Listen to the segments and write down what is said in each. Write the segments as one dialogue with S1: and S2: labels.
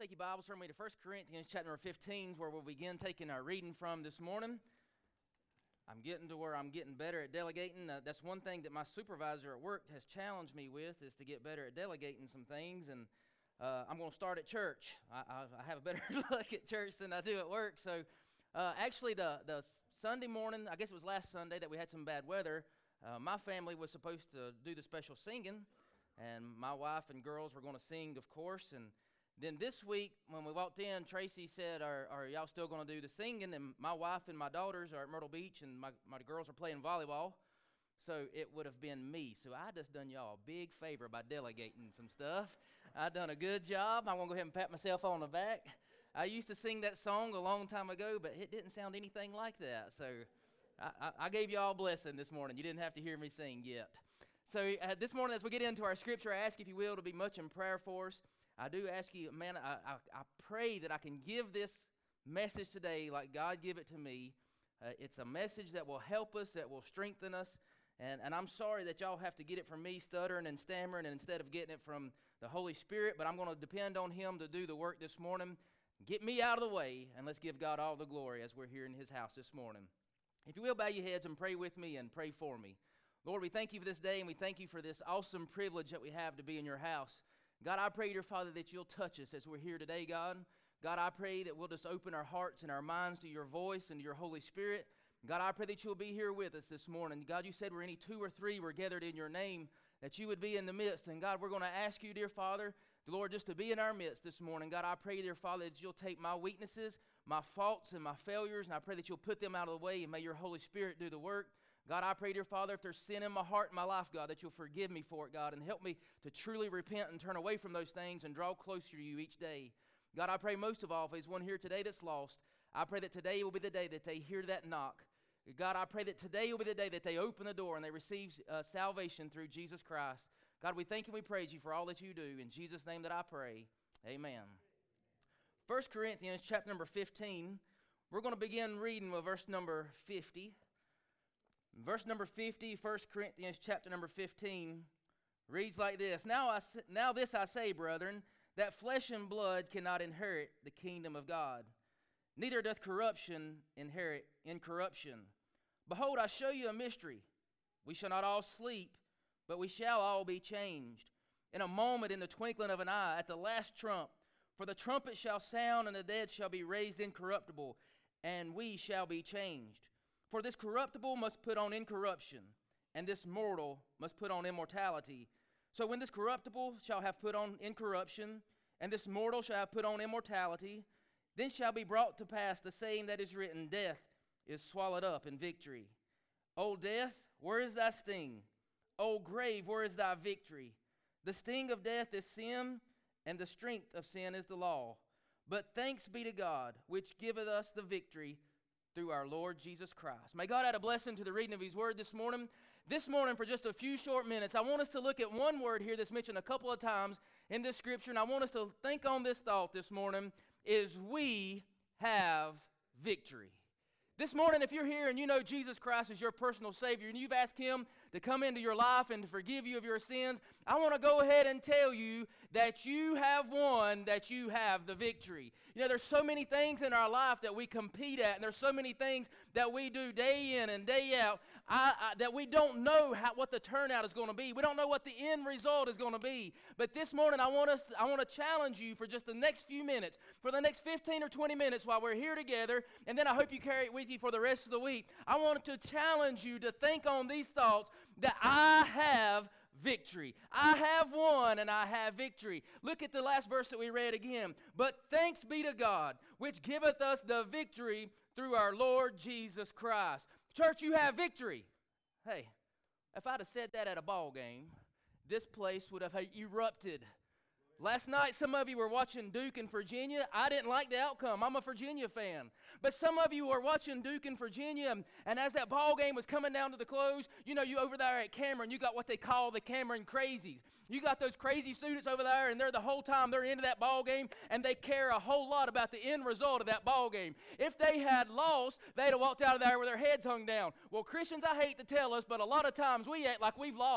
S1: Take your Bibles from me to 1 Corinthians chapter number 15, where we'll begin taking our reading from this morning. I'm getting to where I'm getting better at delegating. That's one thing that my supervisor at work has challenged me with, is to get better at delegating some things. And I'm going to start at church. I have a better luck at church than I do at work. So actually the Sunday morning, I guess it was last Sunday that we had some bad weather, my family was supposed to do the special singing. And my wife and girls were going to sing, of course. And then this week, when we walked in, Tracy said, are y'all still going to do the singing? And my wife and my daughters are at Myrtle Beach, and my girls are playing volleyball. So it would have been me. So I just done y'all a big favor by delegating some stuff. I done a good job. I'm going to go ahead and pat myself on the back. I used to sing that song a long time ago, but it didn't sound anything like that. So I gave y'all a blessing this morning. You didn't have to hear me sing yet. So this morning, as we get into our scripture, I ask, if you will, to be much in prayer for us. I do ask you, man, I pray that I can give this message today like God give it to me. It's a message that will help us, that will strengthen us. And I'm sorry that y'all have to get it from me stuttering and stammering and instead of getting it from the Holy Spirit, but I'm going to depend on Him to do the work this morning. Get me out of the way, and let's give God all the glory as we're here in His house this morning. If you will, bow your heads and pray with me and pray for me. Lord, we thank you for this day, and we thank you for this awesome privilege that we have to be in your house. God, I pray, dear Father, that you'll touch us as we're here today, God. God, I pray that we'll just open our hearts and our minds to your voice and to your Holy Spirit. God, I pray that you'll be here with us this morning. God, you said where any two or three were gathered in your name, that you would be in the midst. And God, we're going to ask you, dear Father, Lord, just to be in our midst this morning. God, I pray, dear Father, that you'll take my weaknesses, my faults, and my failures, and I pray that you'll put them out of the way, and may your Holy Spirit do the work. God, I pray, dear Father, if there's sin in my heart and my life, God, that you'll forgive me for it, God, and help me to truly repent and turn away from those things and draw closer to you each day. God, I pray most of all, if there's one here today that's lost, I pray that today will be the day that they hear that knock. God, I pray that today will be the day that they open the door and they receive salvation through Jesus Christ. God, we thank you and we praise you for all that you do. In Jesus' name that I pray, amen. 1 Corinthians chapter number 15, we're going to begin reading with verse number 50. Verse number 50, 1 Corinthians chapter number 15, reads like this. Now this I say, brethren, that flesh and blood cannot inherit the kingdom of God, neither doth corruption inherit incorruption. Behold, I show you a mystery. We shall not all sleep, but we shall all be changed. In a moment, in the twinkling of an eye, at the last trump. For the trumpet shall sound, and the dead shall be raised incorruptible, and we shall be changed. For this corruptible must put on incorruption, and this mortal must put on immortality. So when this corruptible shall have put on incorruption, and this mortal shall have put on immortality, then shall be brought to pass the saying that is written, death is swallowed up in victory. O death, where is thy sting? O grave, where is thy victory? The sting of death is sin, and the strength of sin is the law. But thanks be to God, which giveth us the victory through our Lord Jesus Christ. May God add a blessing to the reading of His Word this morning. This morning, for just a few short minutes, I want us to look at one word here that's mentioned a couple of times in this Scripture, and I want us to think on this thought this morning, is we have victory. This morning, if you're here and you know Jesus Christ is your personal Savior and you've asked Him to come into your life and to forgive you of your sins, I want to go ahead and tell you that you have won, that you have the victory. You know, there's so many things in our life that we compete at, and there's so many things that we do day in and day out that we don't know what the turnout is going to be. We don't know what the end result is going to be. But this morning, I want to challenge you for just the next few minutes, for the next 15 or 20 minutes while we're here together, and then I hope you carry it with you for the rest of the week. I want to challenge you to think on these thoughts, that I have victory. I have won and I have victory. Look at the last verse that we read again. But thanks be to God, which giveth us the victory through our Lord Jesus Christ. Church, you have victory. Hey, if I'd have said that at a ball game, this place would have erupted. Last night, some of you were watching Duke and Virginia. I didn't like the outcome. I'm a Virginia fan. But some of you were watching Duke and Virginia, and as that ball game was coming down to the close, you know, you over there at Cameron, you got what they call the Cameron crazies. You got those crazy students over there, and they're the whole time they're into that ball game, and they care a whole lot about the end result of that ball game. If they had lost, they'd have walked out of there with their heads hung down. Well, Christians, I hate to tell us, but a lot of times we act like we've lost.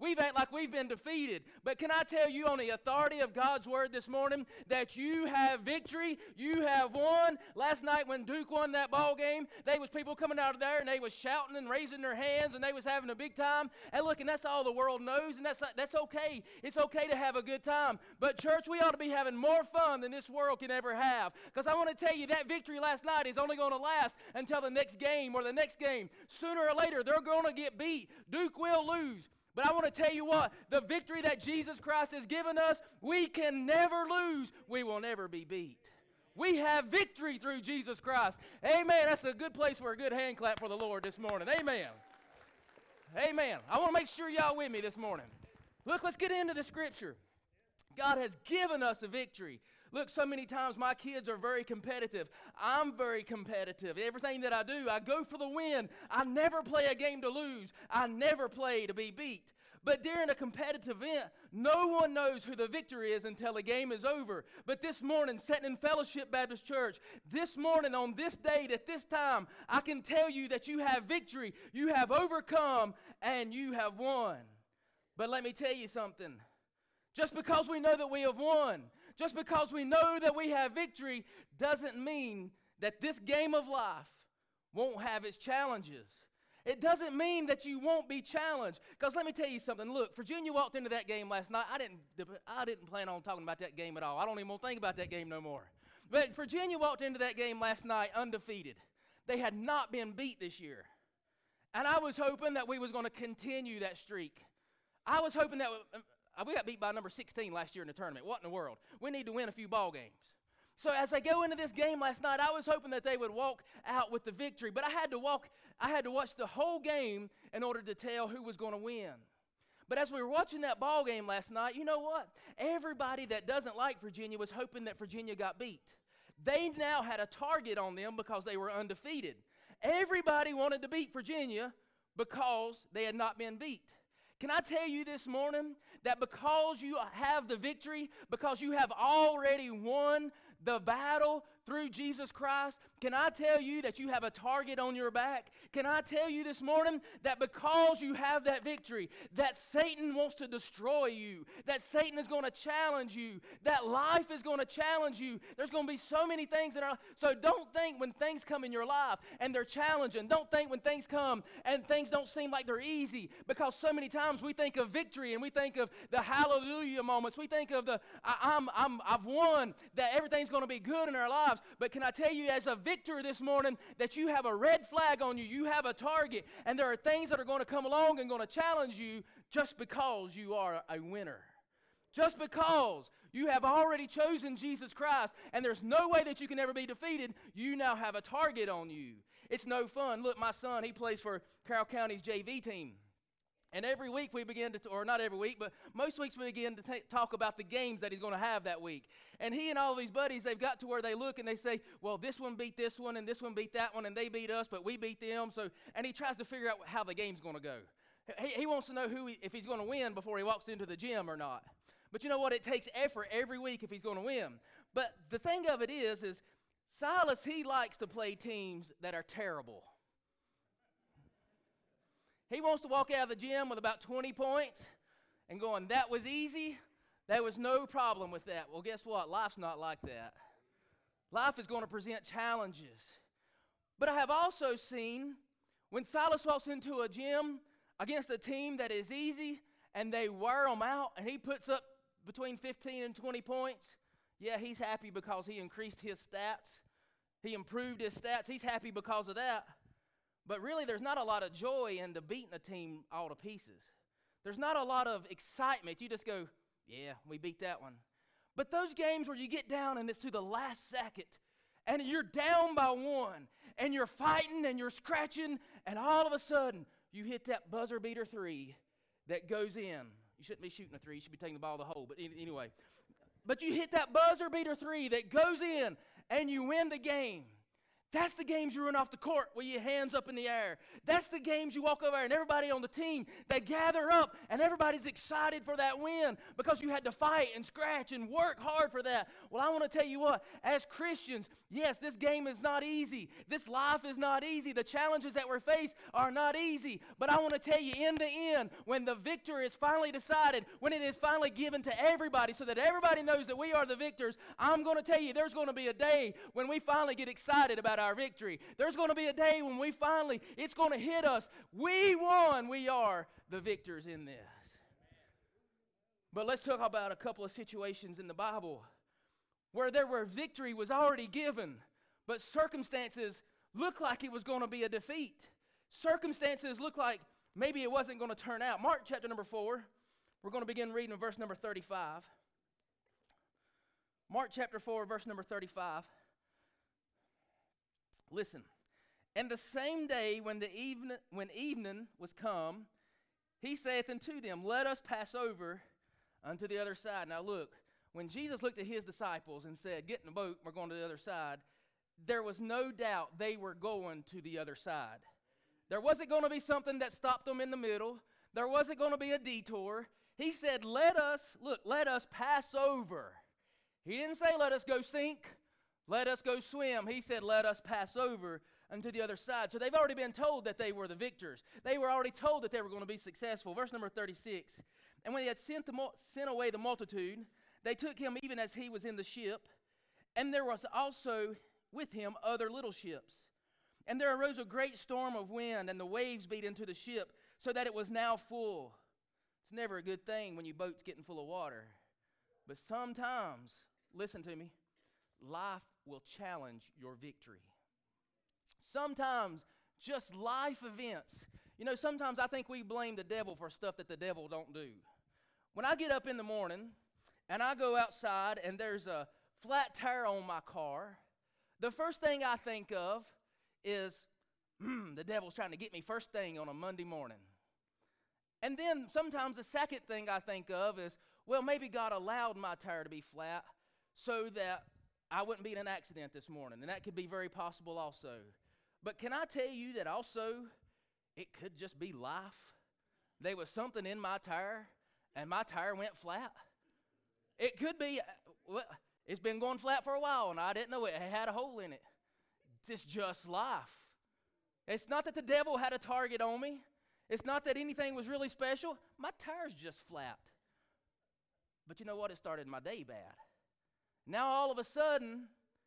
S1: We've acted like we've been defeated. But can I tell you on the authority of God's word this morning that you have victory, you have won. Last night when Duke won that ball game, there was people coming out of there and they was shouting and raising their hands and they was having a big time. And look, and that's all the world knows, and that's okay. It's okay to have a good time. But church, we ought to be having more fun than this world can ever have. Because I want to tell you that victory last night is only going to last until the next game or the next game. Sooner or later, they're going to get beat. Duke will lose. But I want to tell you what, the victory that Jesus Christ has given us, we can never lose. We will never be beat. We have victory through Jesus Christ. Amen. That's a good place for a good hand clap for the Lord this morning. Amen. Amen. I want to make sure y'all with me this morning. Look, let's get into the scripture. God has given us a victory. Look, so many times my kids are very competitive. I'm very competitive. Everything that I do, I go for the win. I never play a game to lose. I never play to be beat. But during a competitive event, no one knows who the victor is until the game is over. But this morning, sitting in Fellowship Baptist Church, this morning on this date at this time, I can tell you that you have victory, you have overcome, and you have won. But let me tell you something. Just because we know that we have won, just because we know that we have victory, doesn't mean that this game of life won't have its challenges. It doesn't mean that you won't be challenged. Because let me tell you something. Look, Virginia walked into that game last night. I didn't plan on talking about that game at all. I don't even want to think about that game no more. But Virginia walked into that game last night undefeated. They had not been beat this year. And I was hoping that we was going to continue that streak. I was hoping that we got beat by number 16 last year in the tournament. What in the world? We need to win a few ball games. So as they go into this game last night, I was hoping that they would walk out with the victory. But I had to watch the whole game in order to tell who was going to win. But as we were watching that ball game last night, you know what? Everybody that doesn't like Virginia was hoping that Virginia got beat. They now had a target on them because they were undefeated. Everybody wanted to beat Virginia because they had not been beat. Can I tell you this morning that because you have the victory, because you have already won the battle through Jesus Christ, can I tell you that you have a target on your back? Can I tell you this morning that because you have that victory, that Satan wants to destroy you, that Satan is going to challenge you, that life is going to challenge you. There's going to be so many things in our life. So don't think when things come in your life and they're challenging. Don't think when things come and things don't seem like they're easy, because so many times we think of victory and we think of the hallelujah moments. We think of the I've won, that everything's going to be good in our lives. But can I tell you as a victor this morning that you have a red flag on you, you have a target, and there are things that are going to come along and going to challenge you just because you are a winner. Just because you have already chosen Jesus Christ and there's no way that you can ever be defeated, you now have a target on you. It's no fun. Look, my son, he plays for Carroll County's JV team. And every week we begin to, or not every week, but most weeks we begin to talk about the games that he's going to have that week. And he and all of his buddies, they've got to where they look and they say, well, this one beat this one and this one beat that one and they beat us, but we beat them. And he tries to figure out how the game's going to go. He wants to know if he's going to win before he walks into the gym or not. But you know what? It takes effort every week if he's going to win. But the thing of it is Silas, he likes to play teams that are terrible. He wants to walk out of the gym with about 20 points and going, that was easy. There was no problem with that. Well, guess what? Life's not like that. Life is going to present challenges. But I have also seen when Silas walks into a gym against a team that is easy and they wear him out and he puts up between 15 and 20 points, yeah, he's happy because he increased his stats. He improved his stats. He's happy because of that. But really, there's not a lot of joy in beating a team all to pieces. There's not a lot of excitement. You just go, yeah, we beat that one. But those games where you get down and it's to the last second, and you're down by one, and you're fighting and you're scratching, and all of a sudden, you hit that buzzer beater three that goes in. You shouldn't be shooting a three. You should be taking the ball to the hole. But anyway. But you hit that buzzer beater three that goes in, and you win the game. That's the games you run off the court with your hands up in the air. That's the games you walk over and everybody on the team, they gather up and everybody's excited for that win because you had to fight and scratch and work hard for that. Well, I want to tell you what, as Christians, yes, this game is not easy. This life is not easy. The challenges that we're faced are not easy. But I want to tell you, in the end, when the victor is finally decided, when it is finally given to everybody so that everybody knows that we are the victors, I'm going to tell you there's going to be a day when we finally get excited about our victory. There's going to be a day when it's going to hit us. We won. We are the victors in this. But let's talk about a couple of situations in the Bible where victory was already given, but circumstances looked like it was going to be a defeat. Circumstances looked like maybe it wasn't going to turn out. Mark chapter number 4, we're going to begin reading in verse number 35. Mark chapter 4, verse number 35. Listen. And the same day when evening was come, he saith unto them, Let us pass over unto the other side. Now look, when Jesus looked at his disciples and said, Get in the boat, we're going to the other side, there was no doubt they were going to the other side. There wasn't going to be something that stopped them in the middle. There wasn't going to be a detour. He said, let us pass over. He didn't say, let us go sink, let us go swim. He said, let us pass over unto the other side. So they've already been told that they were the victors. They were already told that they were going to be successful. Verse number 36. And when he had sent away the multitude, they took him even as he was in the ship. And there was also with him other little ships. And there arose a great storm of wind, and the waves beat into the ship, so that it was now full. It's never a good thing when your boat's getting full of water. But sometimes, listen to me, life will challenge your victory. Sometimes, just life events. You know, sometimes I think we blame the devil for stuff that the devil don't do. When I get up in the morning, and I go outside, and there's a flat tire on my car, the first thing I think of is, the devil's trying to get me first thing on a Monday morning. And then sometimes the second thing I think of is, well, maybe God allowed my tire to be flat so that I wouldn't be in an accident this morning. And that could be very possible also. But can I tell you that also it could just be life? There was something in my tire and my tire went flat. It could be, well, it's been going flat for a while and I didn't know it had a hole in it. It's just life. It's not that the devil had a target on me. It's not that anything was really special. My tire's just flat. But you know what? It started my day bad. Now all of a sudden,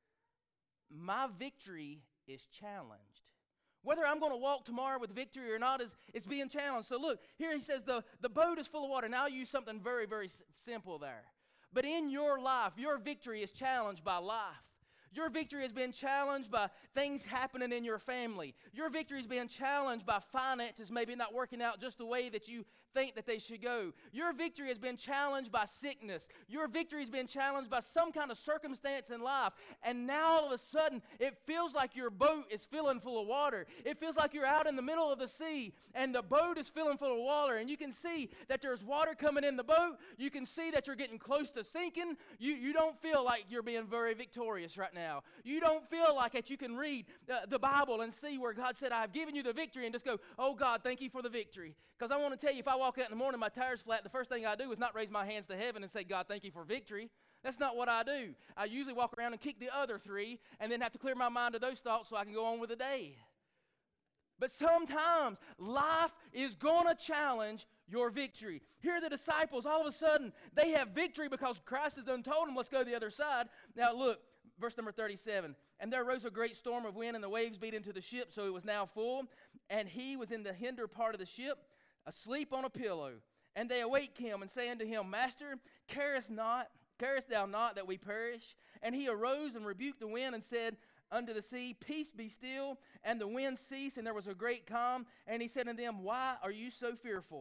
S1: my victory is challenged. Whether I'm going to walk tomorrow with victory or not is being challenged. So look, here he says the boat is full of water. Now I'll use something very, very simple there. But in your life, your victory is challenged by life. Your victory has been challenged by things happening in your family. Your victory has been challenged by finances maybe not working out just the way that you think that they should go. Your victory has been challenged by sickness. Your victory has been challenged by some kind of circumstance in life. And now all of a sudden, it feels like your boat is filling full of water. It feels like you're out in the middle of the sea and the boat is filling full of water. And you can see that there's water coming in the boat. You can see that you're getting close to sinking. You don't feel like you're being very victorious right now. You don't feel like that you can read the Bible and see where God said, I've given you the victory, and just go, oh God, thank you for the victory. Because I want to tell you, if I walk out in the morning, my tire's flat, the first thing I do is not raise my hands to heaven and say, God, thank you for victory. That's not what I do. I usually walk around and kick the other three and then have to clear my mind of those thoughts so I can go on with the day. But sometimes life is going to challenge your victory. Here are the disciples. All of a sudden, they have victory because Christ has done told them, let's go to the other side. Now look, verse number 37. And there arose a great storm of wind, and the waves beat into the ship, so it was now full. And he was in the hinder part of the ship, asleep on a pillow. And they awake him, and say unto him, Master, carest thou not that we perish? And he arose and rebuked the wind, and said unto the sea, Peace, be still. And the wind ceased, and there was a great calm. And he said unto them, Why are you so fearful?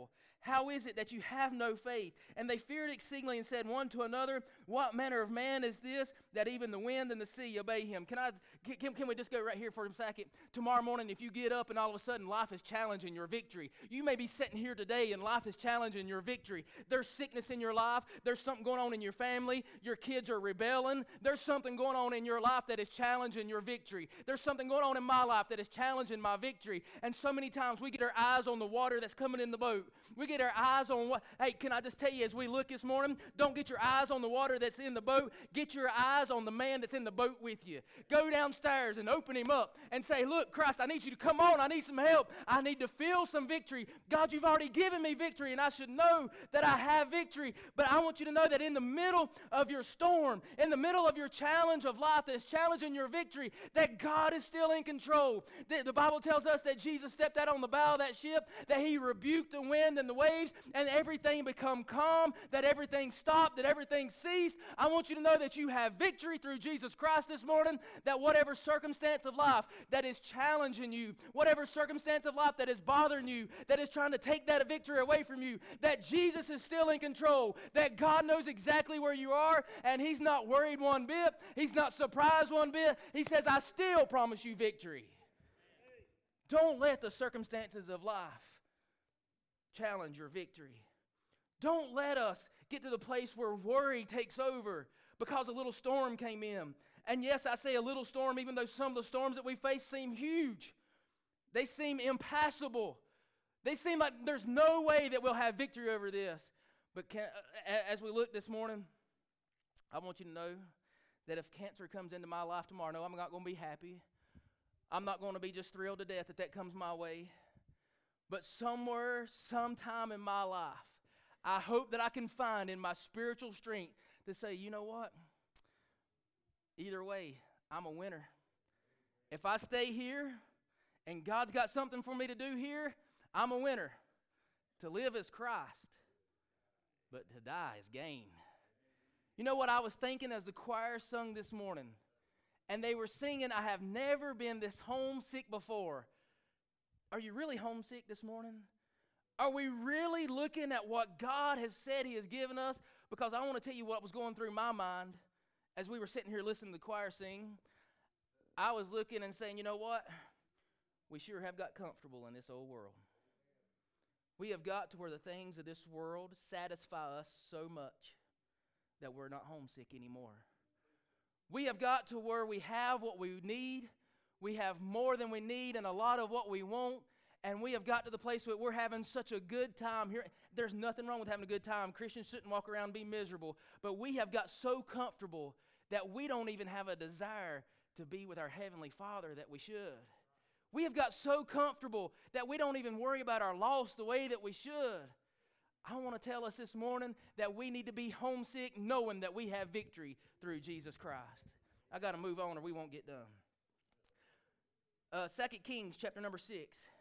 S1: How is it that you have no faith? And they feared exceedingly and said one to another, what manner of man is this, that even the wind and the sea obey him? Can we just go right here for a second? Tomorrow morning, if you get up and all of a sudden life is challenging your victory, you may be sitting here today and life is challenging your victory. There's sickness in your life. There's something going on in your family. Your kids are rebelling. There's something going on in your life that is challenging your victory. There's something going on in my life that is challenging my victory. And so many times we get our eyes on the water that's coming in the boat. We get our eyes on what, hey, can I just tell you as we look this morning, don't get your eyes on the water that's in the boat. Get your eyes on the man that's in the boat with you. Go downstairs and open him up and say, look, Christ, I need you to come on. I need some help. I need to feel some victory. God, you've already given me victory, and I should know that I have victory. But I want you to know that in the middle of your storm, in the middle of your challenge of life that's challenging your victory, that God is still in control. The Bible tells us that Jesus stepped out on the bow of that ship, that he rebuked the wind and the waves, and everything become calm, that everything stopped, that everything ceased. I want you to know that you have victory through Jesus Christ this morning, that whatever circumstance of life that is challenging you, whatever circumstance of life that is bothering you, that is trying to take that victory away from you, that Jesus is still in control, that God knows exactly where you are, and he's not worried one bit, he's not surprised one bit. He says, I still promise you victory. Don't let the circumstances of life challenge your victory. Don't let us get to the place where worry takes over because a little storm came in. And yes, I say a little storm, even though some of the storms that we face seem huge. They seem impassable. They seem like there's no way that we'll have victory over this. But as we look this morning, I want you to know that if cancer comes into my life tomorrow, no, I'm not going to be happy. I'm not going to be just thrilled to death that comes my way. But somewhere, sometime in my life, I hope that I can find in my spiritual strength to say, you know what? Either way, I'm a winner. If I stay here and God's got something for me to do here, I'm a winner. To live is Christ, but to die is gain. You know what I was thinking as the choir sung this morning? And they were singing, I have never been this homesick before. Are you really homesick this morning? Are we really looking at what God has said he has given us? Because I want to tell you what was going through my mind as we were sitting here listening to the choir sing. I was looking and saying, you know what? We sure have got comfortable in this old world. We have got to where the things of this world satisfy us so much that we're not homesick anymore. We have got to where we have what we need. We have more than we need and a lot of what we want. And we have got to the place where we're having such a good time here. There's nothing wrong with having a good time. Christians shouldn't walk around and be miserable. But we have got so comfortable that we don't even have a desire to be with our Heavenly Father that we should. We have got so comfortable that we don't even worry about our loss the way that we should. I want to tell us this morning that we need to be homesick knowing that we have victory through Jesus Christ. I got to move on or we won't get done. 2 Kings chapter number 6.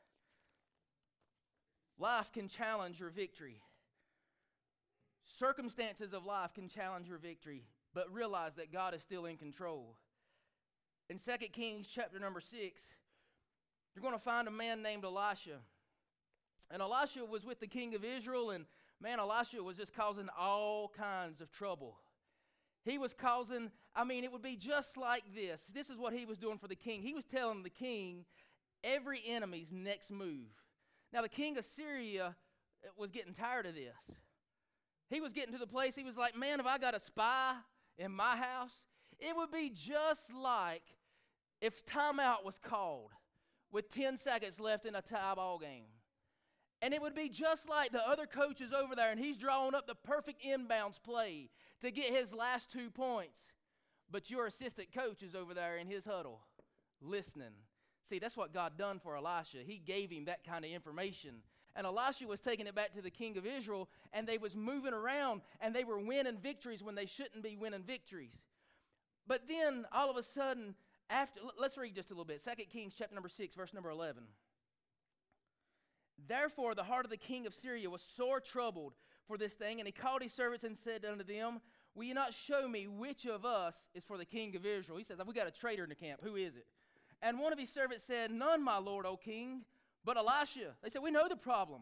S1: Life can challenge your victory. Circumstances of life can challenge your victory, but realize that God is still in control. In 2 Kings chapter number 6, you're going to find a man named Elisha. And Elisha was with the king of Israel, and man, Elisha was just causing all kinds of trouble. He was causing, it would be just like this. This is what he was doing for the king. He was telling the king every enemy's next move. Now, the king of Syria was getting tired of this. He was getting to the place, he was like, man, if I got a spy in my house, it would be just like if timeout was called with 10 seconds left in a tie ball game. And it would be just like the other coaches over there, and he's drawing up the perfect inbounds play to get his last 2 points. But your assistant coach is over there in his huddle listening. See, that's what God done for Elisha. He gave him that kind of information. And Elisha was taking it back to the king of Israel, and they was moving around, and they were winning victories when they shouldn't be winning victories. But then, all of a sudden, let's read just a little bit. 2 Kings chapter number 6, verse number 11. Therefore, the heart of the king of Syria was sore troubled for this thing, and he called his servants and said unto them, will you not show me which of us is for the king of Israel? He says, we got a traitor in the camp. Who is it? And one of his servants said, none, my lord, O king, but Elisha. They said, we know the problem.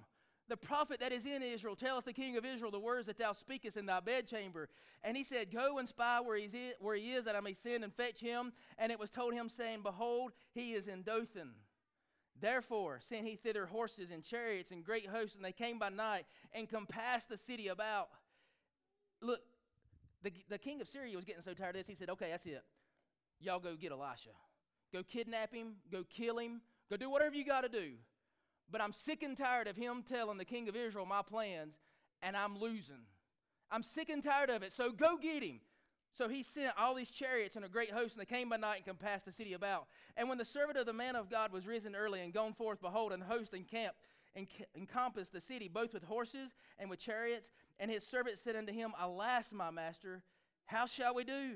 S1: the prophet that is in Israel telleth the king of Israel the words that thou speakest in thy bedchamber. And he said, Go and spy where he is, that I may send and fetch him. And it was told him, saying, Behold, he is in Dothan. Therefore sent he thither horses and chariots and great hosts, and they came by night and compassed the city about. Look, the king of Syria was getting so tired of this, he said, okay, that's it. Y'all go get Elisha. Go kidnap him, go kill him, go do whatever you got to do. But I'm sick and tired of him telling the king of Israel my plans, and I'm losing. I'm sick and tired of it, so go get him. So he sent all these chariots and a great host, and they came by night and compassed the city about. And when the servant of the man of God was risen early and gone forth, behold, an host encamped and encompassed the city, both with horses and with chariots. And his servant said unto him, Alas, my master, how shall we do?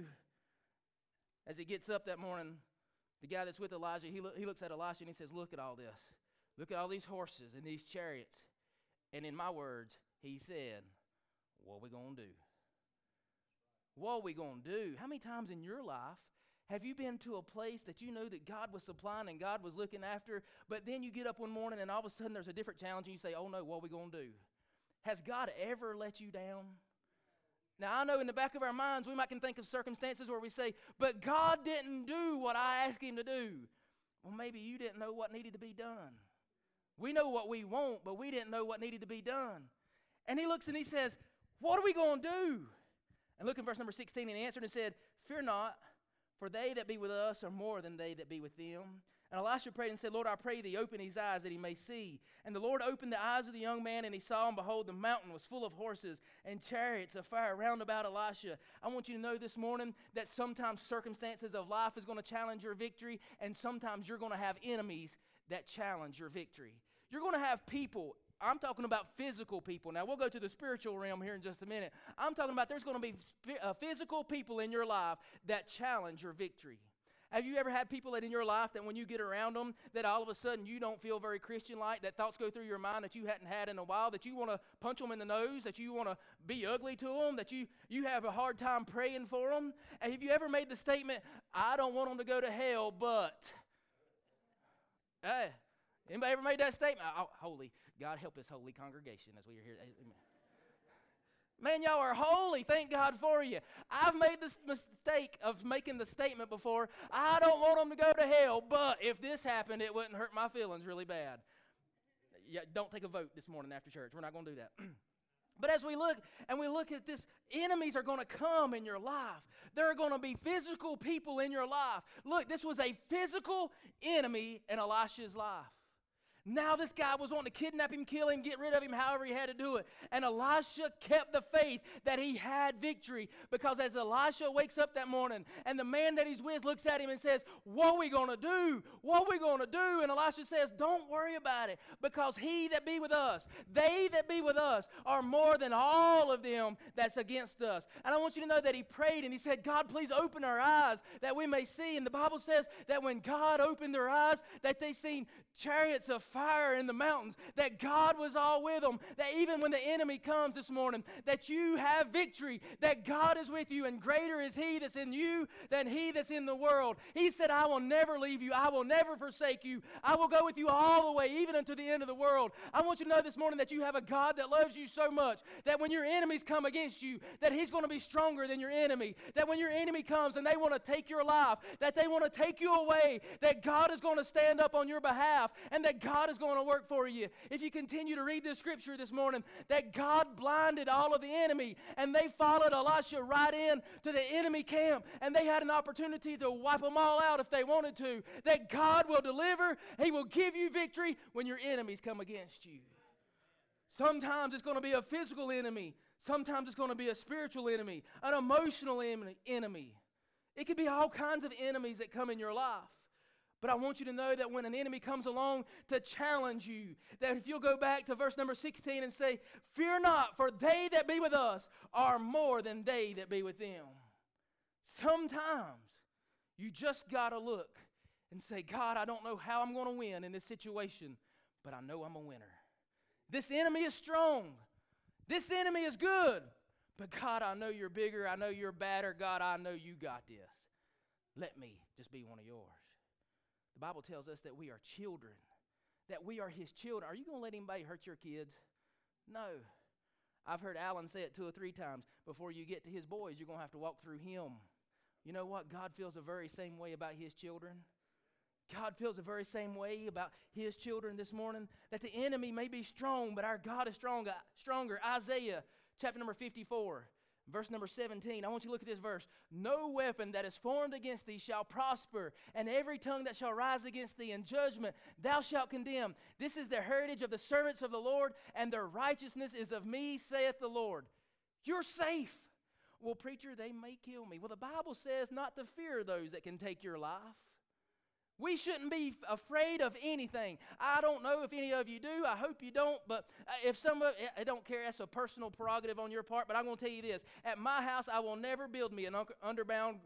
S1: As he gets up that morning, the guy that's with Elijah, he looks at Elisha and he says, Look at all this. Look at all these horses and these chariots. And in my words, he said, What are we going to do? What are we going to do? How many times in your life have you been to a place that you know that God was supplying and God was looking after, but then you get up one morning and all of a sudden there's a different challenge and you say, oh no, what are we going to do? Has God ever let you down? Now, I know in the back of our minds we might can think of circumstances where we say, but God didn't do what I asked him to do. Well, maybe you didn't know what needed to be done. We know what we want, but we didn't know what needed to be done. And he looks and he says, what are we going to do? And look in verse number 16, and he answered and said, Fear not, for they that be with us are more than they that be with them. And Elisha prayed and said, Lord, I pray thee, open his eyes that he may see. And the Lord opened the eyes of the young man, and he saw, and behold, the mountain was full of horses and chariots of fire round about Elisha. I want you to know this morning that sometimes circumstances of life is going to challenge your victory, and sometimes you're going to have enemies that challenge your victory. You're going to have people. I'm talking about physical people. Now, we'll go to the spiritual realm here in just a minute. I'm talking about there's going to be physical people in your life that challenge your victory. Have you ever had people that in your life that when you get around them, that all of a sudden you don't feel very Christian-like, that thoughts go through your mind that you hadn't had in a while, that you want to punch them in the nose, that you want to be ugly to them, that you have a hard time praying for them? And have you ever made the statement, I don't want them to go to hell, but... Hey, anybody ever made that statement? Oh, holy, God help this holy congregation as we are here. Amen. Man, y'all are holy. Thank God for you. I've made this mistake of making the statement before, I don't want them to go to hell, but if this happened, it wouldn't hurt my feelings really bad. Yeah, don't take a vote this morning after church. We're not going to do that. But as we look at this, enemies are going to come in your life. There are going to be physical people in your life. Look, this was a physical enemy in Elisha's life. Now this guy was wanting to kidnap him, kill him, get rid of him, however he had to do it. And Elisha kept the faith that he had victory. Because as Elisha wakes up that morning and the man that he's with looks at him and says, what are we going to do? What are we going to do? And Elisha says, don't worry about it. Because he that be with us, they that be with us are more than all of them that's against us. And I want you to know that he prayed and he said, God, please open our eyes that we may see. And the Bible says that when God opened their eyes, that they seen chariots of fire in the mountains, that God was all with them, that even when the enemy comes this morning, that you have victory, that God is with you, and greater is he that's in you than he that's in the world. He said, I will never leave you. I will never forsake you. I will go with you all the way, even unto the end of the world. I want you to know this morning that you have a God that loves you so much, that when your enemies come against you, that he's going to be stronger than your enemy, that when your enemy comes and they want to take your life, that they want to take you away, that God is going to stand up on your behalf, and that God is going to work for you. If you continue to read this scripture this morning, that God blinded all of the enemy, and they followed Elisha right in to the enemy camp, and they had an opportunity to wipe them all out if they wanted to. That God will deliver, he will give you victory when your enemies come against you. Sometimes it's going to be a physical enemy. Sometimes it's going to be a spiritual enemy, an emotional enemy. It could be all kinds of enemies that come in your life. But I want you to know that when an enemy comes along to challenge you, that if you'll go back to verse number 16 and say, fear not, for they that be with us are more than they that be with them. Sometimes you just got to look and say, God, I don't know how I'm going to win in this situation, but I know I'm a winner. This enemy is strong. This enemy is good. But God, I know you're bigger. I know you're badder. God, I know you got this. Let me just be one of yours. The Bible tells us that we are children, that we are his children. Are you going to let anybody hurt your kids? No. I've heard Alan say it 2 or 3 times. Before you get to his boys, you're going to have to walk through him. You know what? God feels the very same way about his children. God feels the very same way about his children this morning. That the enemy may be strong, but our God is stronger. Isaiah chapter number 54, verse number 17. I want you to look at this verse. No weapon that is formed against thee shall prosper, and every tongue that shall rise against thee in judgment thou shalt condemn. This is the heritage of the servants of the Lord, and their righteousness is of me, saith the Lord. You're safe. Well, preacher, they may kill me. Well, the Bible says not to fear those that can take your life. We shouldn't be afraid of anything. I don't know if any of you do. I hope you don't. But if some of I don't care. That's a personal prerogative on your part. But I'm going to tell you this. At my house, I will never build me an underground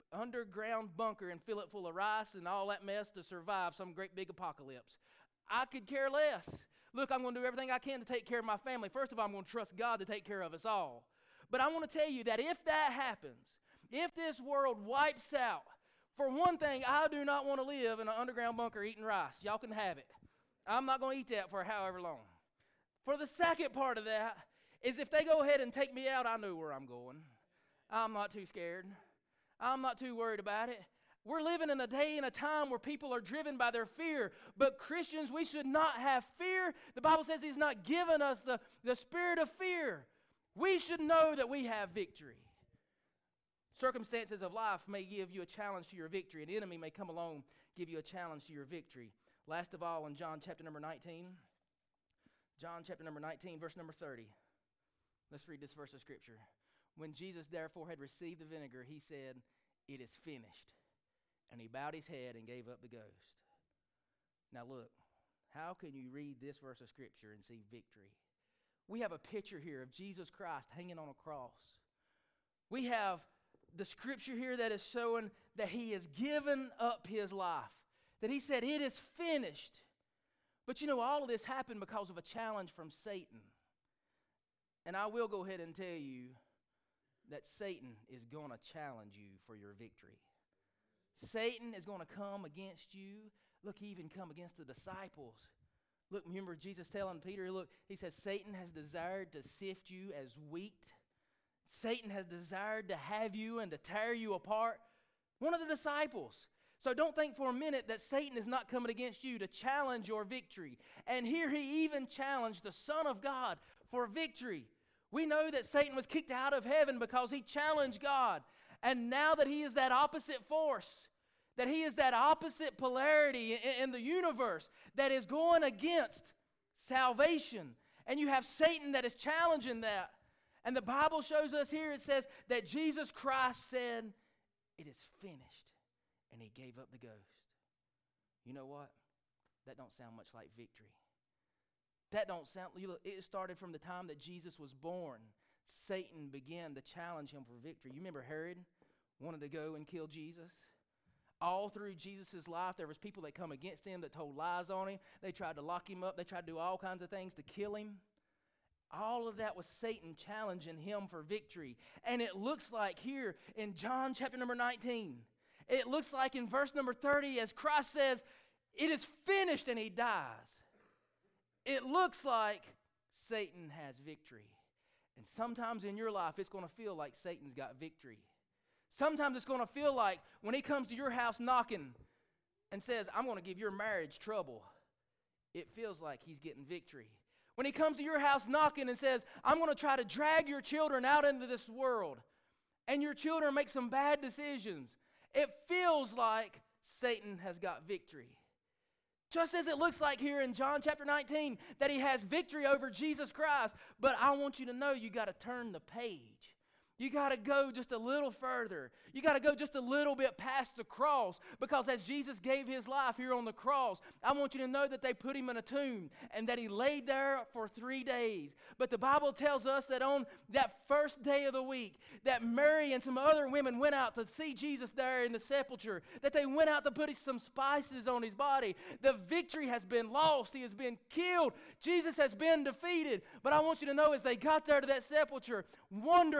S1: bunker and fill it full of rice and all that mess to survive some great big apocalypse. I could care less. Look, I'm going to do everything I can to take care of my family. First of all, I'm going to trust God to take care of us all. But I want to tell you that if that happens, if this world wipes out, for one thing, I do not want to live in an underground bunker eating rice. Y'all can have it. I'm not going to eat that for however long. For the second part of that is if they go ahead and take me out, I know where I'm going. I'm not too scared. I'm not too worried about it. We're living in a day and a time where people are driven by their fear. But Christians, we should not have fear. The Bible says He's not given us the spirit of fear. We should know that we have victory. Circumstances of life may give you a challenge to your victory. An enemy may come along, give you a challenge to your victory. Last of all, in John chapter number 19, John chapter number 19, verse number 30. Let's read this verse of Scripture. When Jesus therefore had received the vinegar, He said, "It is finished." And He bowed His head and gave up the ghost. Now look, how can you read this verse of Scripture and see victory? We have a picture here of Jesus Christ hanging on a cross. We have the Scripture here that is showing that He has given up His life. That He said, "It is finished." But you know, all of this happened because of a challenge from Satan. And I will go ahead and tell you that Satan is going to challenge you for your victory. Satan is going to come against you. Look, he even come against the disciples. Look, remember Jesus telling Peter, look, He says, Satan has desired to sift you as wheat. Satan has desired to have you and to tear you apart. One of the disciples. So don't think for a minute that Satan is not coming against you to challenge your victory. And here he even challenged the Son of God for victory. We know that Satan was kicked out of heaven because he challenged God. And now that he is that opposite force, that he is that opposite polarity in the universe that is going against salvation. And you have Satan that is challenging that. And the Bible shows us here, it says that Jesus Christ said, "It is finished." And He gave up the ghost. You know what? That don't sound much like victory. That don't sound, it started from the time that Jesus was born. Satan began to challenge Him for victory. You remember Herod wanted to go and kill Jesus? All through Jesus' life, there was people that come against Him, that told lies on Him. They tried to lock Him up. They tried to do all kinds of things to kill Him. All of that was Satan challenging Him for victory. And it looks like here in John chapter number 19, it looks like in verse number 30 as Christ says, "It is finished," and He dies. It looks like Satan has victory. And sometimes in your life, it's going to feel like Satan's got victory. Sometimes it's going to feel like when he comes to your house knocking and says, "I'm going to give your marriage trouble," it feels like he's getting victory. When he comes to your house knocking and says, "I'm going to try to drag your children out into this world," and your children make some bad decisions, it feels like Satan has got victory. Just as it looks like here in John chapter 19 that he has victory over Jesus Christ. But I want you to know you got to turn the page. You got to go just a little further. You got to go just a little bit past the cross. Because as Jesus gave His life here on the cross, I want you to know that they put Him in a tomb and that He laid there for 3 days. But the Bible tells us that on that first day of the week, that Mary and some other women went out to see Jesus there in the sepulcher, that they went out to put some spices on His body. The victory has been lost. He has been killed. Jesus has been defeated. But I want you to know as they got there to that sepulcher, wondering how they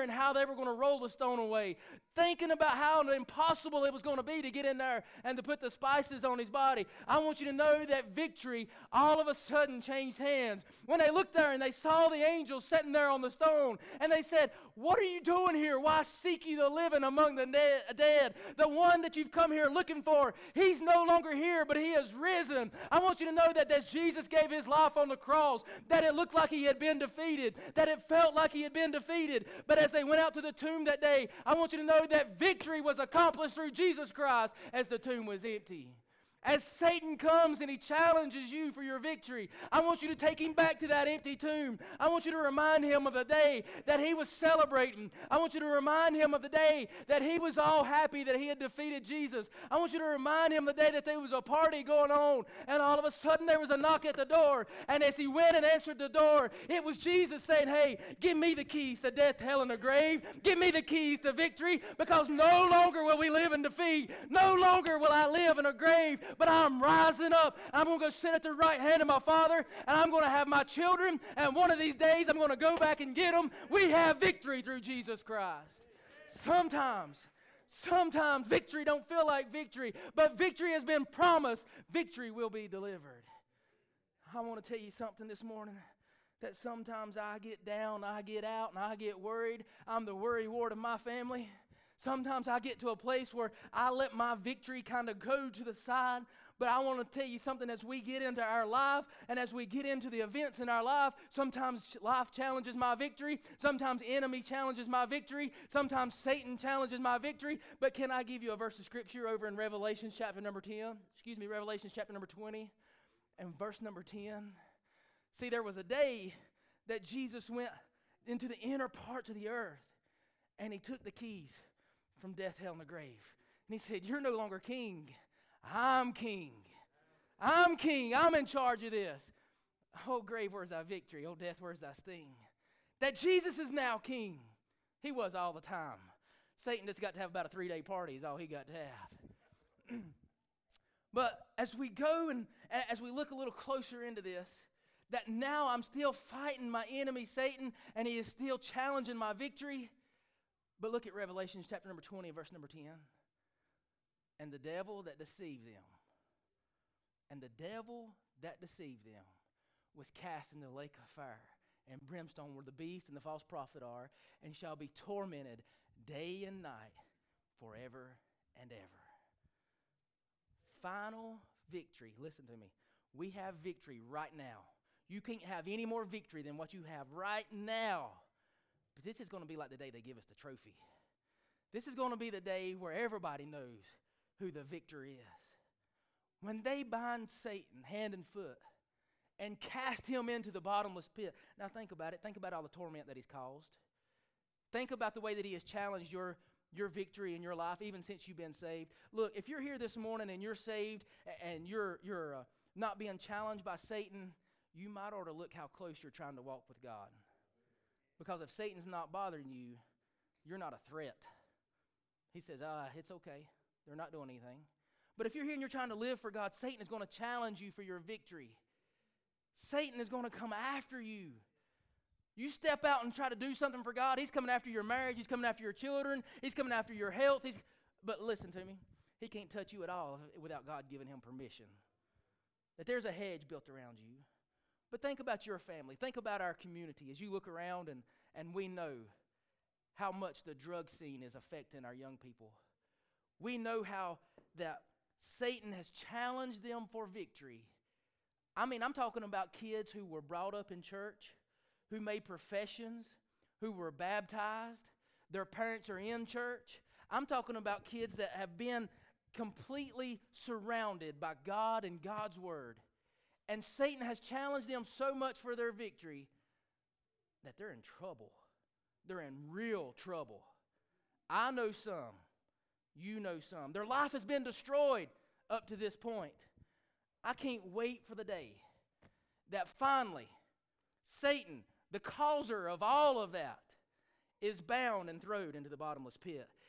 S1: were going to roll the stone away, thinking about how impossible it was going to be to get in there and to put the spices on his body. I want you to know that victory all of a sudden changed hands. When they looked there and they saw the angels sitting there on the stone, and they said, "What are you doing here? Why seek you the living among the dead? The one that you've come here looking for, he's no longer here, but he has risen." I want you to know that as Jesus gave his life on the cross, that it looked like he had been defeated, that it felt like he had been defeated. But as they went out to the tomb that day, I want you to know that victory was accomplished through Jesus Christ as the tomb was empty. As Satan comes and he challenges you for your victory, I want you to take him back to that empty tomb. I want you to remind him of the day that he was celebrating. I want you to remind him of the day that he was all happy that he had defeated Jesus. I want you to remind him the day that there was a party going on, and all of a sudden there was a knock at the door. And as he went and answered the door, it was Jesus saying, "Hey, give me the keys to death, hell, and the grave. Give me the keys to victory, because no longer will we live in defeat. No longer will I live in a grave, but I'm rising up. I'm going to go sit at the right hand of my Father, and I'm going to have my children, and one of these days I'm going to go back and get them." We have victory through Jesus Christ. Sometimes victory don't feel like victory, but victory has been promised. Victory will be delivered. I want to tell you something this morning, that sometimes I get down, I get out, and I get worried. I'm the worry wart of my family. Sometimes I get to a place where I let my victory kind of go to the side. But I want to tell you something, as we get into our life and as we get into the events in our life, sometimes life challenges my victory. Sometimes enemy challenges my victory. Sometimes Satan challenges my victory. But can I give you a verse of scripture over in Revelation chapter number 20 and verse number 10. See, there was a day that Jesus went into the inner parts of the earth, and he took the keys from death, hell, and the grave. And he said, "You're no longer king. I'm king. I'm king. I'm in charge of this. Oh, grave, where's thy victory? Oh, death, where's thy sting?" That Jesus is now king. He was all the time. Satan just got to have about a 3-day party is all he got to have. But as we go and as we look a little closer into this, that now I'm still fighting my enemy, Satan, and he is still challenging my victory. But look at Revelation chapter number 20, verse number 10. "And the devil that deceived them, was cast in the lake of fire and brimstone, where the beast and the false prophet are, and shall be tormented day and night forever and ever." Final victory. Listen to me. We have victory right now. You can't have any more victory than what you have right now. But this is going to be like the day they give us the trophy. This is going to be the day where everybody knows who the victor is. When they bind Satan hand and foot and cast him into the bottomless pit. Now think about it. Think about all the torment that he's caused. Think about the way that he has challenged your victory in your life, even since you've been saved. Look, if you're here this morning and you're saved and you're not being challenged by Satan, you might ought to look how close you're trying to walk with God. Because if Satan's not bothering you, you're not a threat. He says, it's okay. They're not doing anything. But if you're here and you're trying to live for God, Satan is going to challenge you for your victory. Satan is going to come after you. You step out and try to do something for God, he's coming after your marriage, he's coming after your children, he's coming after your health. But listen to me, he can't touch you at all without God giving him permission. That there's a hedge built around you. But think about your family. Think about our community as you look around and we know how much the drug scene is affecting our young people. We know how that Satan has challenged them for victory. I mean, I'm talking about kids who were brought up in church, who made professions, who were baptized. Their parents are in church. I'm talking about kids that have been completely surrounded by God and God's Word. And Satan has challenged them so much for their victory that they're in trouble. They're in real trouble. I know some. You know some. Their life has been destroyed up to this point. I can't wait for the day that finally Satan, the causer of all of that, is bound and thrown into the bottomless pit.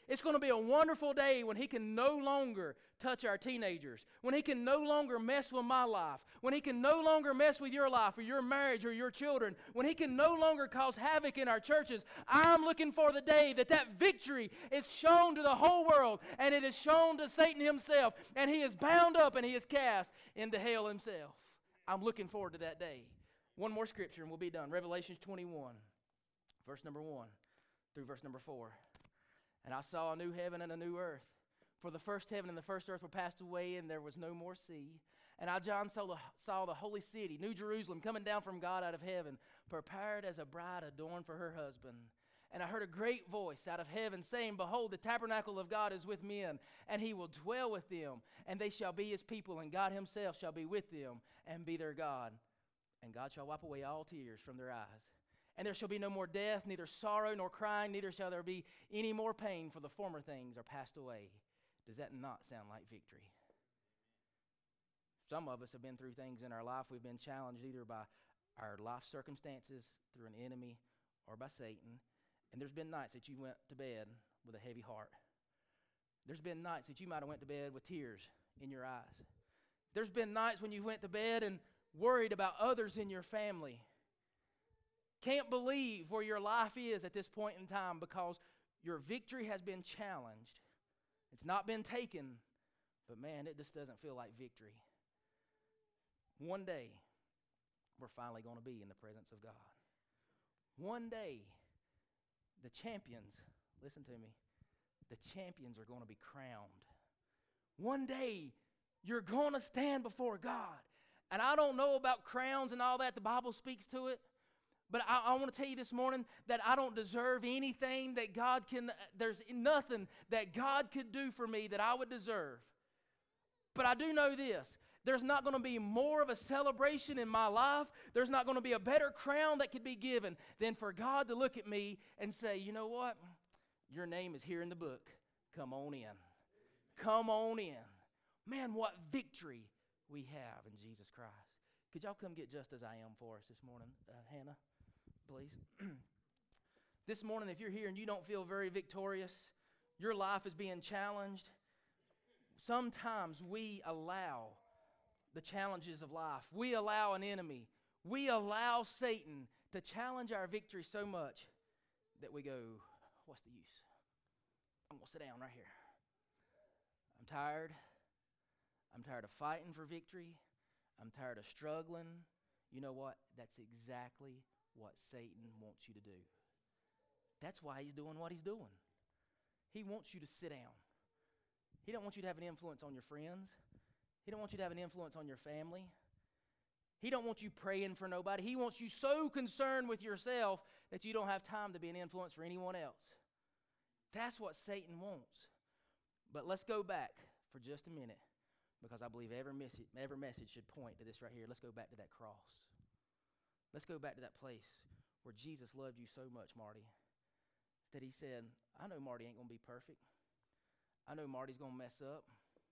S1: It's going to be a wonderful day when He can no longer touch our teenagers, when He can no longer mess with my life, when He can no longer mess with your life or your marriage or your children, when He can no longer cause havoc in our churches. I'm looking for the day that victory is shown to the whole world, and it is shown to Satan himself, and he is bound up and he is cast into hell himself. I'm looking forward to that day. One more scripture and we'll be done. Revelation 21, verse number 1 through verse number 4. And I saw a new heaven and a new earth. For the first heaven and the first earth were passed away, and there was no more sea. And I, John, saw the holy city, New Jerusalem, coming down from God out of heaven, prepared as a bride adorned for her husband. And I heard a great voice out of heaven saying, Behold, the tabernacle of God is with men, and He will dwell with them, and they shall be His people, and God Himself shall be with them, and be their God. And God shall wipe away all tears from their eyes. And there shall be no more death, neither sorrow nor crying, neither shall there be any more pain, for the former things are passed away. Does that not sound like victory? Some of us have been through things in our life. We've been challenged either by our life circumstances, through an enemy, or by Satan. And there's been nights that you went to bed with a heavy heart. There's been nights that you might have went to bed with tears in your eyes. There's been nights when you went to bed and worried about others in your family. Can't believe where your life is at this point in time because your victory has been challenged. It's not been taken, but man, it just doesn't feel like victory. One day, we're finally going to be in the presence of God. One day, the champions, listen to me, the champions are going to be crowned. One day, you're going to stand before God. And I don't know about crowns and all that. The Bible speaks to it. But I want to tell you this morning that I don't deserve anything that God can, there's nothing that God could do for me that I would deserve. But I do know this. There's not going to be more of a celebration in my life. There's not going to be a better crown that could be given than for God to look at me and say, you know what? Your name is here in the book. Come on in. Come on in. Man, what victory we have in Jesus Christ. Could y'all come get just as I am for us this morning, Hannah, please? This morning, if you're here and you don't feel very victorious, your life is being challenged, sometimes we allow the challenges of life. We allow an enemy. We allow Satan to challenge our victory so much that we go, what's the use? I'm going to sit down right here. I'm tired. I'm tired of fighting for victory. I'm tired of struggling. You know what? That's exactly what Satan wants you to do. That's why he's doing what he's doing. He wants you to sit down. He don't want you to have an influence on your friends. He don't want you to have an influence on your family. He don't want you praying for nobody. He wants you so concerned with yourself that you don't have time to be an influence for anyone else. That's what Satan wants. But let's go back for just a minute, because I believe every message should point to this right here. Let's go back to that cross. Let's go back to that place where Jesus loved you so much, Marty, that He said, I know Marty ain't going to be perfect. I know Marty's going to mess up.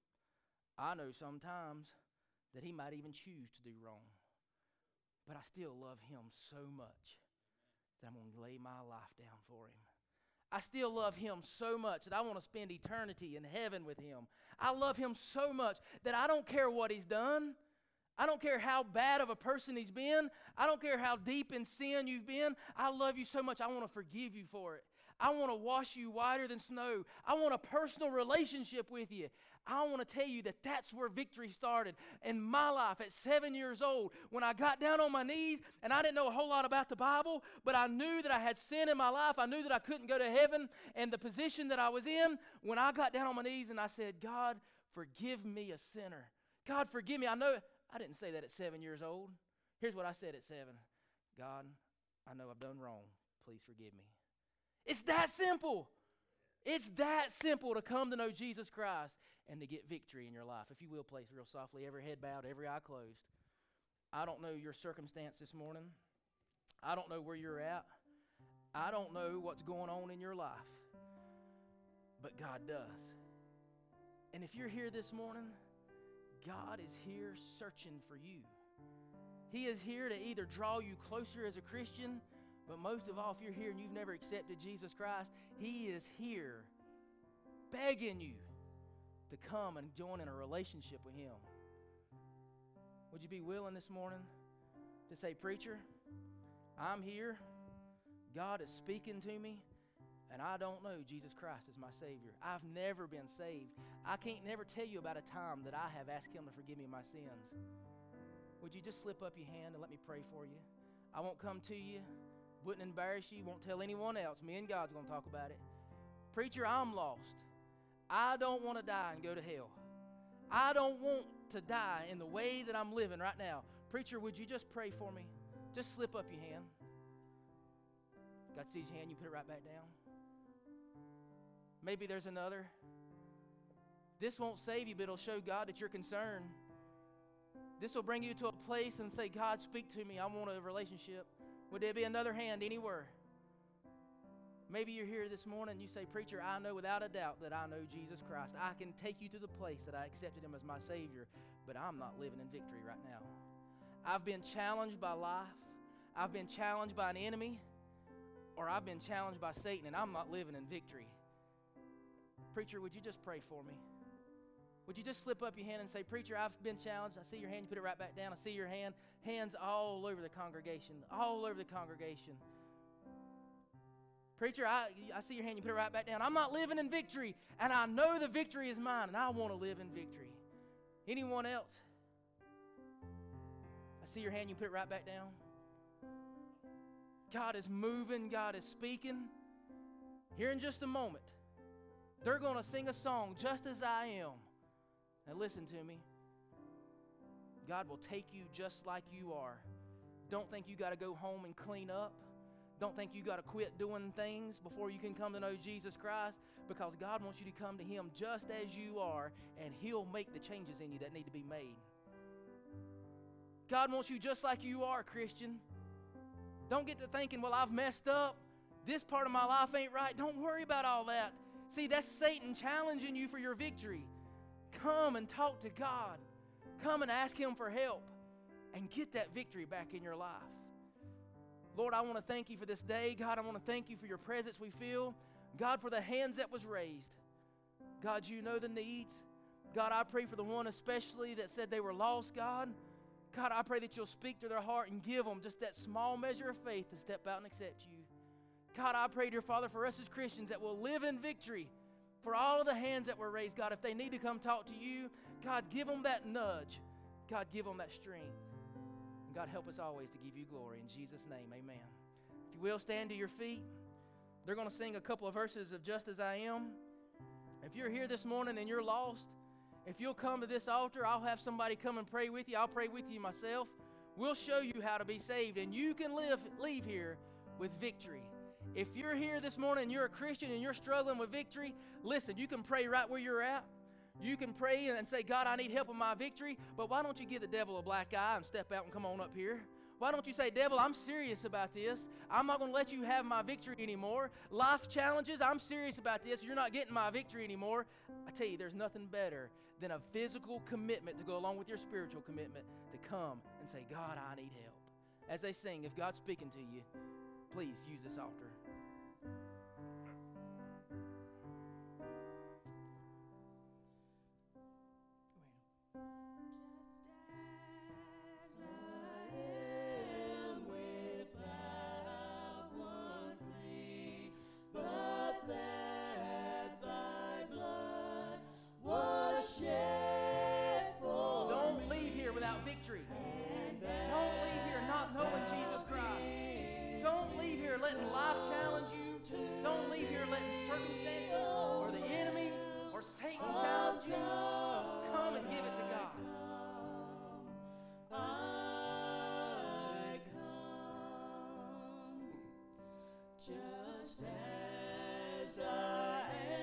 S1: I know sometimes that he might even choose to do wrong. But I still love him so much that I'm going to lay my life down for him. I still love him so much that I want to spend eternity in heaven with him. I love him so much that I don't care what he's done. I don't care how bad of a person he's been. I don't care how deep in sin you've been. I love you so much I want to forgive you for it. I want to wash you whiter than snow. I want a personal relationship with you. I want to tell you that that's where victory started in my life at 7 years old, when I got down on my knees, and I didn't know a whole lot about the Bible, but I knew that I had sin in my life. I knew that I couldn't go to heaven, and the position that I was in, when I got down on my knees and I said, God, forgive me, a sinner. God, forgive me. I know I didn't say that at 7 years old. Here's what I said at 7. God, I know I've done wrong. Please forgive me. It's that simple. It's that simple to come to know Jesus Christ and to get victory in your life. If you will, place real softly, every head bowed, every eye closed. I don't know your circumstance this morning. I don't know where you're at. I don't know what's going on in your life. But God does. And if you're here this morning, God is here searching for you. He is here to either draw you closer as a Christian, but most of all, if you're here and you've never accepted Jesus Christ, He is here begging you to come and join in a relationship with Him. Would you be willing this morning to say, preacher, I'm here, God is speaking to me, and I don't know Jesus Christ as my Savior. I've never been saved. I can't never tell you about a time that I have asked Him to forgive me my sins. Would you just slip up your hand and let me pray for you? I won't come to you, wouldn't embarrass you, won't tell anyone else. Me and God's going to talk about it. Preacher, I'm lost. I don't want to die and go to hell. I don't want to die in the way that I'm living right now. Preacher, would you just pray for me? Just slip up your hand. God sees your hand, you put it right back down. Maybe there's another. This won't save you, but it'll show God that you're concerned. This will bring you to a place and say, God, speak to me. I want a relationship. Would there be another hand anywhere? Maybe you're here this morning and you say, preacher, I know without a doubt that I know Jesus Christ. I can take you to the place that I accepted Him as my Savior, but I'm not living in victory right now. I've been challenged by life. I've been challenged by an enemy, or I've been challenged by Satan, and I'm not living in victory. Preacher, would you just pray for me? Would you just slip up your hand and say, preacher, I've been challenged. I see your hand. You put it right back down. I see your hand. Hands all over the congregation. All over the congregation. Preacher, I see your hand. You put it right back down. I'm not living in victory, and I know the victory is mine, and I want to live in victory. Anyone else? I see your hand. You put it right back down. God is moving. God is speaking. Here in just a moment, they're going to sing a song, Just As I Am. Now listen to me. God will take you just like you are. Don't think you got to go home and clean up. Don't think you got to quit doing things before you can come to know Jesus Christ, because God wants you to come to Him just as you are, and He'll make the changes in you that need to be made. God wants you just like you are, Christian. Don't get to thinking, well, I've messed up. This part of my life ain't right. Don't worry about all that. See, that's Satan challenging you for your victory. Come and talk to God. Come and ask Him for help and get that victory back in your life. Lord, I want to thank You for this day. God, I want to thank You for Your presence we feel. God, for the hands that was raised. God, You know the needs. God, I pray for the one especially that said they were lost, God. God, I pray that You'll speak to their heart and give them just that small measure of faith to step out and accept You. God, I pray, dear Father, for us as Christians that will live in victory. For all of the hands that were raised, God, if they need to come talk to You, God, give them that nudge. God, give them that strength. And God, help us always to give You glory. In Jesus' name, amen. If you will, stand to your feet. They're going to sing a couple of verses of Just As I Am. If you're here this morning and you're lost, if you'll come to this altar, I'll have somebody come and pray with you. I'll pray with you myself. We'll show you how to be saved, and you can leave here with victory. If you're here this morning and you're a Christian and you're struggling with victory, listen, you can pray right where you're at. You can pray and say, God, I need help in my victory, but why don't you give the devil a black eye and step out and come on up here? Why don't you say, devil, I'm serious about this. I'm not going to let you have my victory anymore. Life challenges, I'm serious about this. You're not getting my victory anymore. I tell you, there's nothing better than a physical commitment to go along with your spiritual commitment to come and say, God, I need help. As they sing, if God's speaking to you, please use this altar. Letting life challenge you. Don't leave here letting circumstances or the enemy or Satan challenge you. Come and give it to God.
S2: I come just as I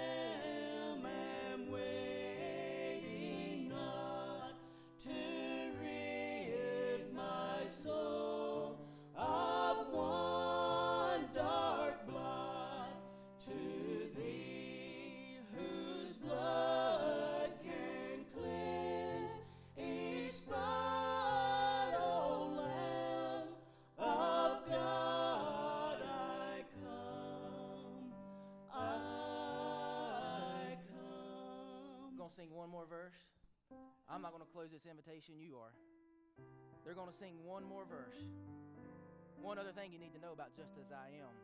S2: am waiting not to rid my soul of one dark blot, to Thee whose blood can cleanse each spot, O Lamb of God. I come, I
S1: to sing one more verse. I'm not going to close this invitation, you are. They're going to sing one more verse. One other thing you need to know about Just As I Am.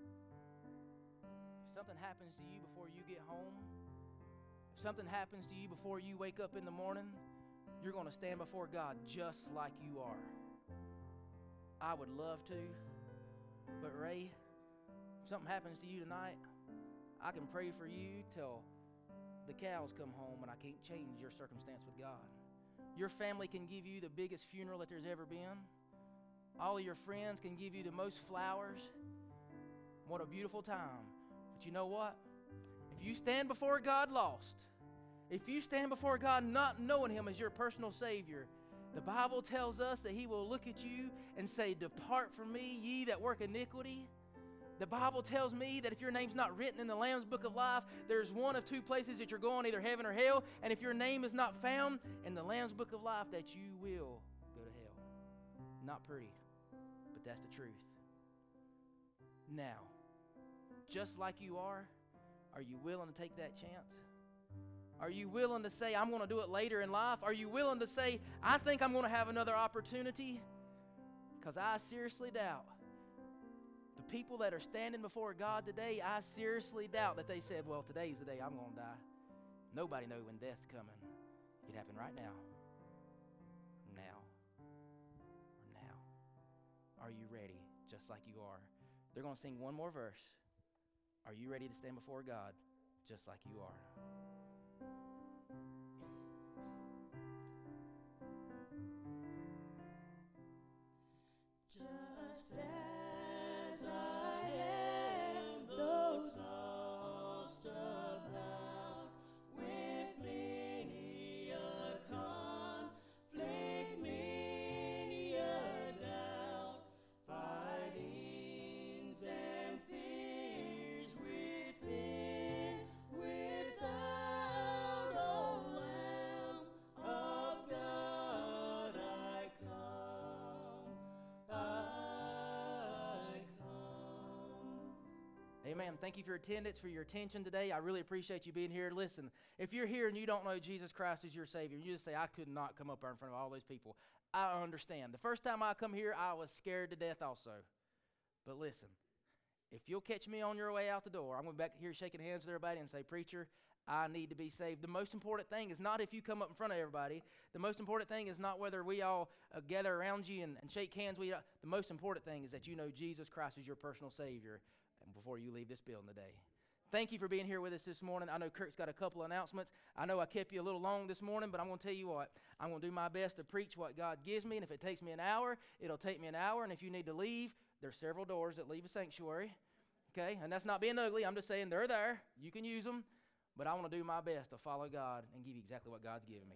S1: If something happens to you before you get home, if something happens to you before you wake up in the morning, you're going to stand before God just like you are. I would love to, but Ray, if something happens to you tonight, I can pray for you till the cows come home, and I can't change your circumstance with God. Your family can give you the biggest funeral that there's ever been. All of your friends can give you the most flowers. What a beautiful time. But you know what? If you stand before God lost, if you stand before God not knowing Him as your personal Savior, the Bible tells us that He will look at you and say, "Depart from me, ye that work iniquity." The Bible tells me that if your name's not written in the Lamb's Book of Life, there's one of two places that you're going, either heaven or hell. And if your name is not found in the Lamb's Book of Life, that you will go to hell. Not pretty, but that's the truth. Now, just like you are you willing to take that chance? Are you willing to say, I'm going to do it later in life? Are you willing to say, I think I'm going to have another opportunity? Because I seriously doubt. The people that are standing before God today, I seriously doubt that they said, well, today's the day I'm going to die. Nobody knows when death's coming. It could happen right now. Now. Or now. Are you ready, just like you are? They're going to sing one more verse. Are you ready to stand before God, just like you are?
S2: Just as I am, though tossed about with many a conflict, many a doubt, fightings and fears within, without, O Lamb of God, I come.
S1: Amen. Thank you for your attendance, for your attention today. I really appreciate you being here. Listen, if you're here and you don't know Jesus Christ as your Savior, you just say, I could not come up there in front of all these people. I understand. The first time I come here, I was scared to death also. But listen, if you'll catch me on your way out the door, I'm going to be back here shaking hands with everybody and say, Preacher, I need to be saved. The most important thing is not if you come up in front of everybody. The most important thing is not whether we all gather around you and shake hands with you. The most important thing is that you know Jesus Christ is your personal Savior before you leave this building today. Thank you for being here with us this morning. I know Kirk's got a couple of announcements. I know I kept you a little long this morning, but I'm going to tell you what. I'm going to do my best to preach what God gives me, and if it takes me an hour, it'll take me an hour, and if you need to leave, there's several doors that leave a sanctuary, okay? And that's not being ugly. I'm just saying they're there. You can use them, but I want to do my best to follow God and give you exactly what God's given me.